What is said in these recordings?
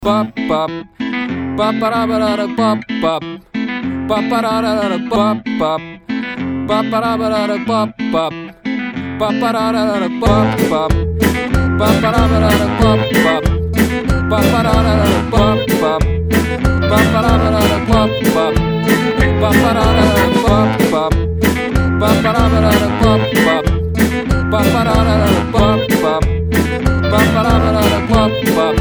pop pop paparabara pop pop paparara pop pop paparabara pop pop paparara pop pop paparabara pop pop paparara pop pop paparabara pop pop paparara pop pop paparabara pop pop paparara pop pop paparara pop pop.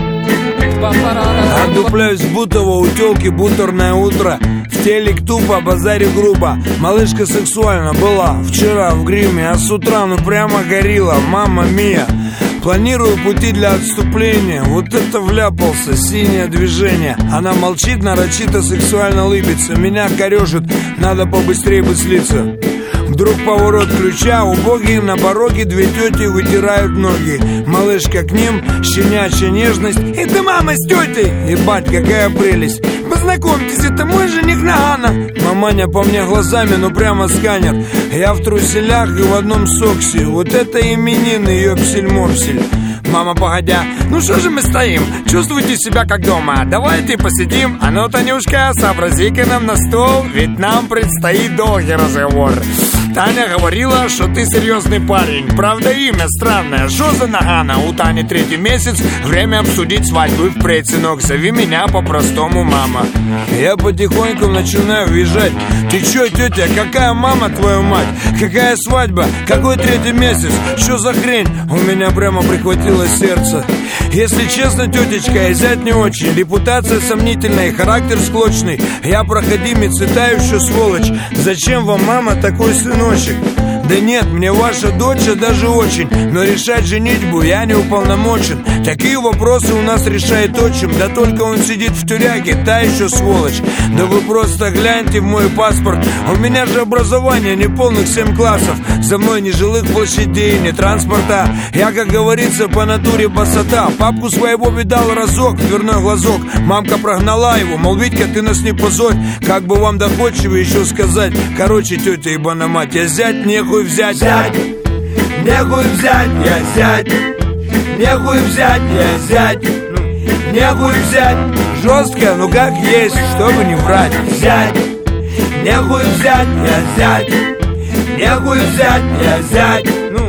Отдупляюсь в Бутово, у тёлки бутерное утро. В телек тупо, базарю грубо. Малышка сексуально была вчера в гриме, а с утра ну прямо горила, мамма мия. Планирую пути для отступления. Вот это вляпался, синее движение. Она молчит, нарочито сексуально улыбится. Меня корёжит, надо побыстрее бы слиться. Вдруг поворот ключа, убогие на пороге две тети вытирают ноги. Малышка к ним, щенячья нежность. Это мама с тетей, ебать, какая прелесть. Познакомьтесь, это мой жених Нагана. Маманя по мне глазами, ну прямо сканер. Я в труселях и в одном соксе. Вот это именины, ёпсель-мопсель. Мама, погодя, ну что же мы стоим? Чувствуйте себя как дома. Давайте посидим. А ну, Танюшка, сообрази-ка нам на стол, ведь нам предстоит долгий разговор. Таня говорила, что ты серьезный парень. Правда, имя странное, Жоза Нагана. У Тани 3-й месяц, время обсудить свадьбу впредь, сынок. Зови меня по-простому мама. Я потихоньку начинаю въезжать. Ты чё, тетя, какая мама, твою мать? Какая свадьба? Какой 3-й месяц? Что за хрень? У меня прямо прихватило сердце. Если честно, тетечка, и зять не очень. Репутация сомнительная, характер склочный. Я проходимец и та еще сволочь. Зачем вам, мама, такой сыночек? Да нет, мне ваша дочь даже очень. Но решать женитьбу я не уполномочен. Такие вопросы у нас решает отчим. Да только он сидит в тюряге, та еще сволочь. Да вы просто гляньте в мой паспорт. У меня же образование неполных 7 классов. За мной ни жилых площадей, ни транспорта. Я, как говорится, по натуре босота. Папку своего видал разок, дверной глазок. Мамка прогнала его, мол, Витька, ты нас не позорь. Как бы вам доходчиво еще сказать. Короче, тетя ебана мать, я зять, нехуй взять. Зять, нехуй взять, я зять. Нехуй взять, я зять. Нехуй взять. Жестко, ну как есть, чтобы не врать. Зять, нехуй взять, я зять. Нехуй взять, я зять.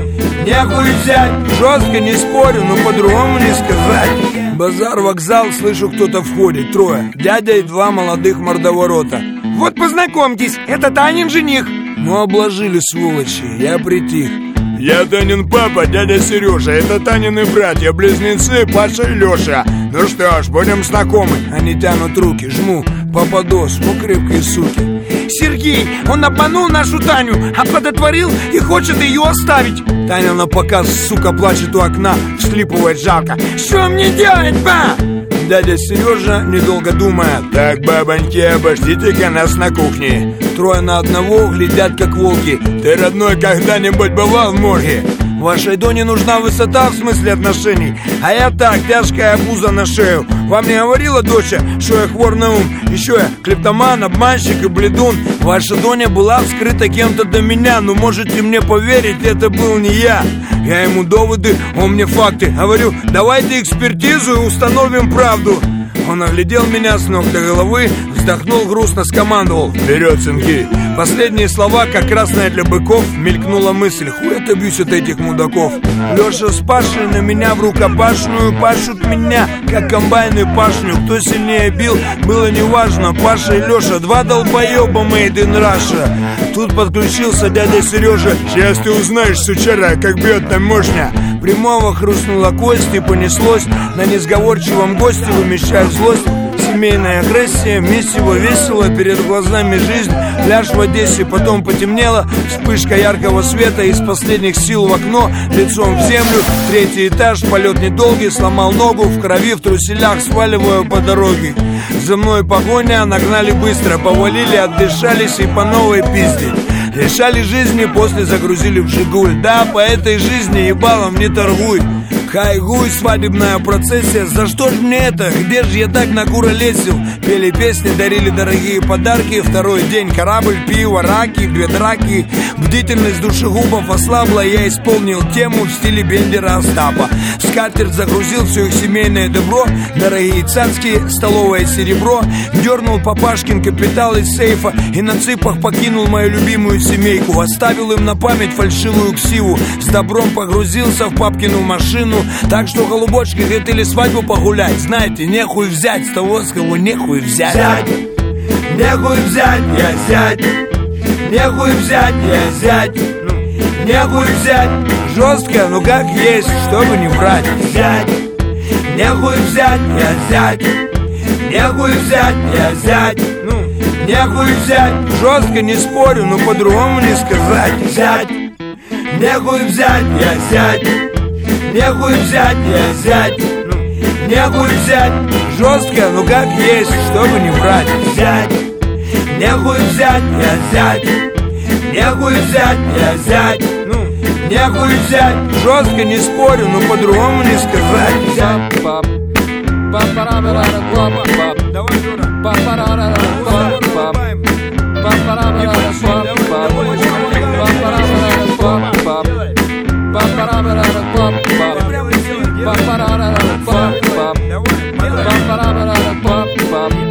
Нехуй взять. Жестко не спорю, но по-другому не сказать. Базар, вокзал, слышу, кто-то входит. 3, дядя и 2 молодых мордоворота. Вот познакомьтесь, это Танин жених. Ну обложили, сволочи, я притих. Я Танин папа, дядя Сережа. Это Танины братья-близнецы Паша и Леша. Ну что ж, будем знакомы. Они тянут руки, жму, попадос, ну крепкие суки. Сергей, он обманул нашу Таню, оплодотворил и хочет ее оставить. Таня на показ, сука, плачет у окна, всхлипывает жалко. Что мне делать, ба? Дядя Сережа, недолго думая: так, бабоньки, обождите-ка нас на кухне. 3 на 1 глядят, как волки. Ты, родной, когда-нибудь бывал в морге? Вашей Доне нужна высота в смысле отношений. А я так, тяжкая обуза на шею. Вам не говорила доча, что я хвор на ум? Еще я клептоман, обманщик и бледун. Ваша Доня была вскрыта кем-то до меня. Но можете мне поверить, это был не я. Я ему доводы, он мне факты. Говорю, давайте экспертизу и установим правду. Он оглядел меня с ног до головы, вздохнул грустно, скомандовал: вперед, сынки! Последние слова, как красная для быков, мелькнула мысль: хуй отобьюсь от этих мудаков. Леша с Пашей на меня в рукопашную пашут меня, как комбайны пашню. Кто сильнее бил, было неважно. Паша и Леша, 2 долбоеба made in Russia. Тут подключился дядя Сережа. Сейчас ты узнаешь, сучара, как бьет там мощно. Прямого хрустнула кость и понеслось. На несговорчивом госте вымещать злость. Семейная агрессия, месиво, весело, перед глазами жизнь. Пляж в Одессе, потом потемнело. Вспышка яркого света, из последних сил в окно, лицом в землю. 3-й этаж, полет недолгий, сломал ногу. В крови, в труселях, сваливаю по дороге. За мной погоня, нагнали быстро. Повалили, отдышались и по новой пизде. Лишали жизни, после загрузили в Жигуль. Да, по этой жизни ебалом не торгуй. Хайгуй, свадебная процессия. За что ж мне это? Где же я так накуролесил? Пели песни, дарили дорогие подарки. Второй день корабль, пиво, раки, 2 драки. Бдительность душегубов ослабла. Я исполнил тему в стиле Бендера Остапа. В скатерть загрузил все их семейное добро. Дорогие цацки, столовое серебро. Дернул папашкин капитал из сейфа и на цыпах покинул мою любимую семейку. Оставил им на память фальшивую ксиву. С добром погрузился в папкину машину. Так что, голубочки, хотели свадьбу погулять. Знаете, нехуй взять с того, с кого нехуй взять. Зять, нехуй взять, я зять. Нехуй взять, я зять. Нехуй взять. Жестко, ну как есть, чтобы не врать. Зять, нехуй взять, я зять. Нехуй взять, я зять. Нехуй взять. Жестко не спорю, но по-другому не сказать. Зять, нехуй взять, я зять. Нехуй взять, я зять. Нехуй взять. Жестко, ну как есть, чтобы не врать. Зять, нехуй взять, я зять. Нехуй взять, я зять. Нехуй взять. Жестко не спорю, но по-другому не сказать. Давай, Жора.